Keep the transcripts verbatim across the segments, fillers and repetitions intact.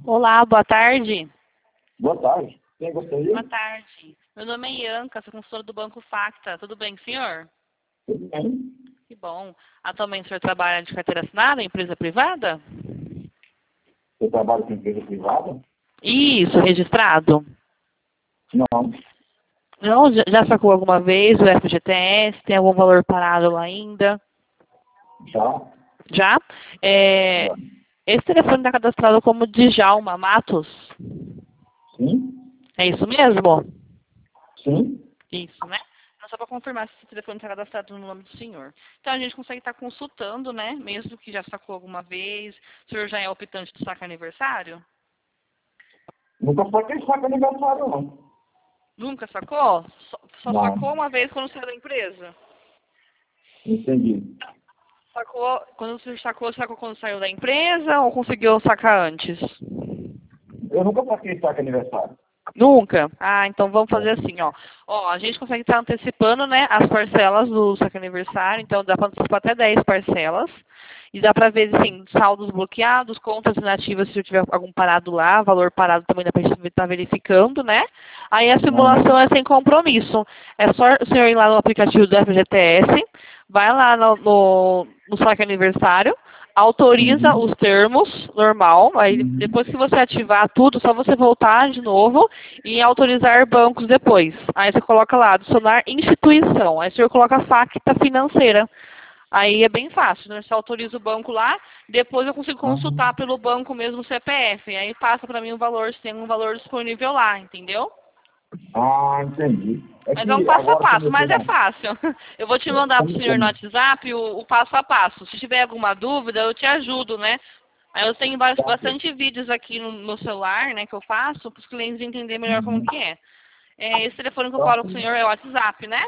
Olá, boa tarde. Boa tarde. Quem gostaria? Boa tarde. Meu nome é Ianca, sou consultora do Banco Facta. Tudo bem, senhor? Tudo bem? Que bom. Atualmente o senhor trabalha de carteira assinada, empresa privada? Eu trabalho com empresa privada? Isso, registrado. Não. Não, já já sacou alguma vez o F G T S? Tem algum valor parado lá ainda? Já? Já? É, Já. esse telefone está cadastrado como Djalma Matos? Sim? É isso mesmo? Sim? Isso, né? Não, só para confirmar se esse telefone está cadastrado no nome do senhor. Então a gente consegue estar consultando, né? Mesmo que já sacou alguma vez. O senhor já é optante do saque aniversário? Nunca foi quem saca aniversário, não. Nunca sacou? Só, só Não. sacou uma vez quando saiu da empresa? Entendi. Sacou, quando o senhor sacou, sacou quando saiu da empresa ou conseguiu sacar antes? Eu nunca saquei saca aniversário. Nunca? Ah, então vamos fazer Não. assim, ó. Ó, a gente consegue estar antecipando, né, as parcelas do saque aniversário, então dá para antecipar até dez parcelas. E dá para ver, assim, saldos bloqueados, contas inativas se tiver algum parado lá, valor parado também dá para estar verificando, né? Aí a Uhum. simulação é sem compromisso. É só o senhor ir lá no aplicativo do F G T S, vai lá no, no, no saque aniversário, autoriza Uhum. os termos, normal, aí Uhum. depois que você ativar tudo, só você voltar de novo e autorizar bancos depois. Aí você coloca lá, adicionar instituição, aí o senhor coloca facta financeira. Aí é bem fácil, né? Você autoriza o banco lá, depois eu consigo consultar Uhum. pelo banco mesmo o C P F. Aí passa para mim o valor, se tem um valor disponível lá, entendeu? Ah, entendi. É Mas é um que passo a agora como passo, eu tô mas é na... fácil. Eu vou te mandar para o Como, senhor no como... WhatsApp o, o passo a passo. Se tiver alguma dúvida, eu te ajudo, né? Aí eu tenho ba- Tá aqui. bastante vídeos aqui no meu celular, né, que eu faço, para os clientes entenderem melhor como Uhum. que é. É, esse telefone que eu Tá falo com o aqui. senhor é o WhatsApp, né?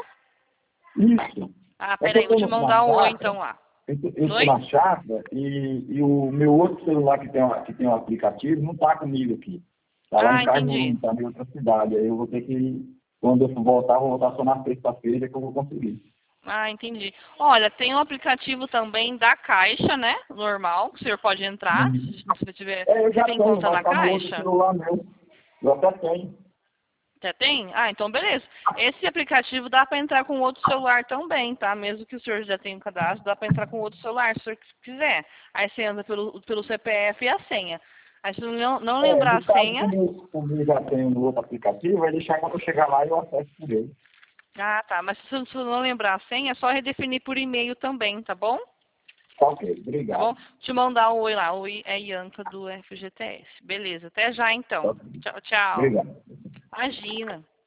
Isso. Ah, É que peraí, eu vou tô te no- na mandar um oi chácara. então lá. Eu tô, eu tô Oi? na chácara e, e o meu outro celular que tem, uma- que tem um aplicativo não tá comigo aqui. Tá lá Ah, em entendi. Carnum, tá em outra cidade. Aí eu vou ter que, quando eu for voltar, eu vou voltar só na sexta-feira que eu vou conseguir. Ah, entendi. Olha, tem um aplicativo também da Caixa, né? Normal, que o senhor pode entrar, Uhum. se você tiver. É, eu Você já tem tenho, conta mas na tá no outro Caixa? celular meu. Eu até tenho. Já tem? Ah, então beleza. Esse aplicativo dá para entrar com outro celular também, tá? Mesmo que o senhor já tenha um cadastro, dá para entrar com outro celular, se o senhor quiser. Aí você entra pelo, pelo C P F e a senha. Aí se não, não É, lembrar no a caso, senha. como eu, como eu já tenho no outro aplicativo, vai deixar quando eu chegar lá e eu acesso por ele. Ah, tá. Mas se você não lembrar a senha, é só redefinir por e-mail também, tá bom? Tá ok, Tá bom? obrigado. Te mandar um oi lá. Oi é Ianca do F G T S. Beleza, até já Tá então. ok. Tchau, tchau. Obrigado. Imagina.